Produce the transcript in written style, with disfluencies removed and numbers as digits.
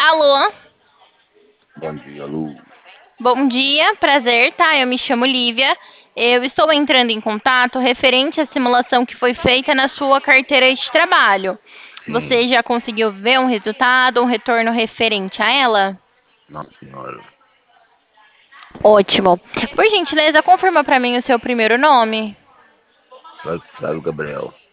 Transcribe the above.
Alô, Bom dia, Lu. bom dia, prazer, tá? Eu me chamo Lívia. Eu estou entrando em contato referente à simulação que foi feita na sua carteira de trabalho. Sim, Você já conseguiu ver um resultado, um retorno referente a ela? não, senhora. Ótimo. Por gentileza, confirma para mim o seu primeiro nome. Flávio Gabriel.